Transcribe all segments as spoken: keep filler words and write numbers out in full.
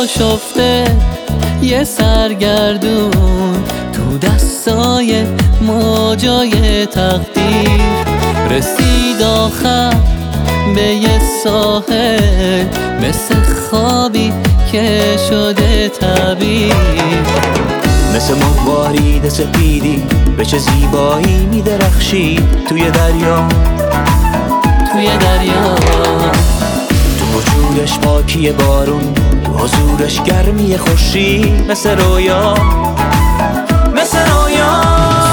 آشفته یه سرگردون تو دستای موجای تقدیر. رسید آخر به یه ساحل مثل خوابی که شده تعبیر. مثل مروارید سپیدی به چه زیبایی میدرخشی توی دریا، توی دریا. تو وجودش پاکی بارون، تو حضورش گرمی خورشید. مثل رویا، مثل رویا.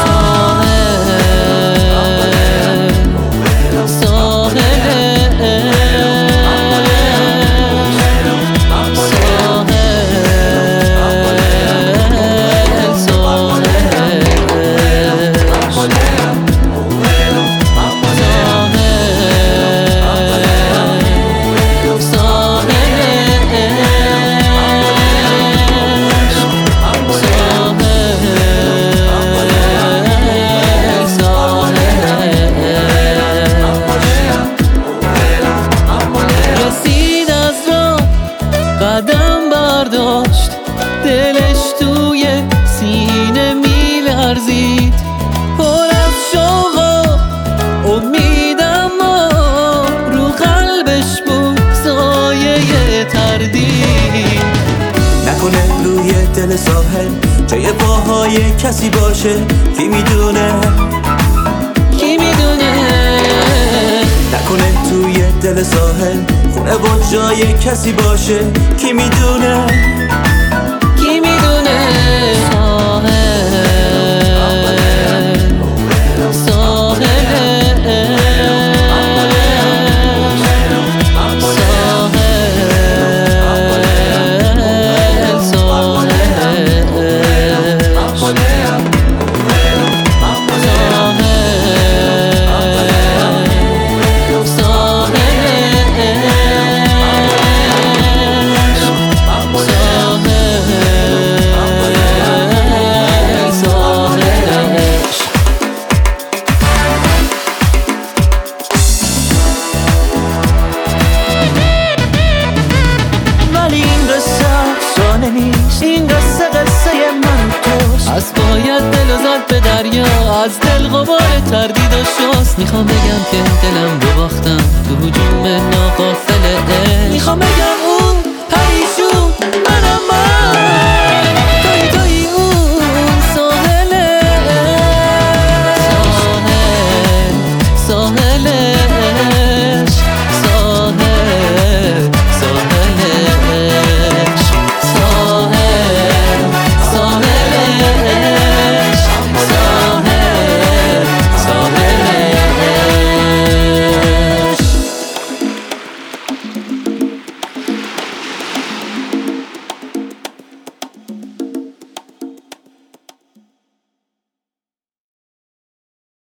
قدم برداشت دلش توی سینه میلرزید، پر از شوق و امیدم رو قلبش بود سایه تردید. نکنه روی دل ساحل جای پاهای کسی باشه، کی میدونه، کی میدونه. نکنه توی دل ساحل خونه و جای کسی باشه، کی میدونه، کی میدونه. این قصه قصه من توست. از باید دل و زد به دریا، از دل غبار تردید و شست. میخوام بگم که دلم رو باختم تو هجوم ناقافل